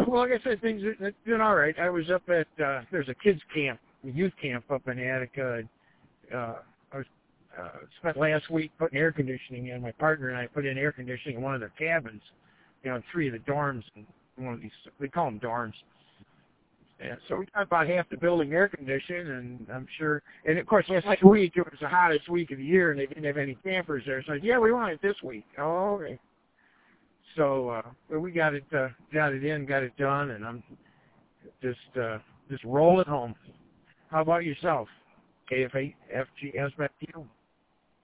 Well, like I said, things are doing all right. I was up at there's a kids camp, a youth camp up in Attica. I was spent last week putting air conditioning in. My partner and I put in air conditioning in one of their cabins, in 3 of the dorms. In one of these, we call them dorms. And so we got about half the building air conditioned, and I'm sure. And of course, last week it was the hottest week of the year, and they didn't have any campers there. So yeah, we want it this week. Oh, okay. So we got it in, got it done, and I'm just rolling home. How about yourself? KF8FGS back to you.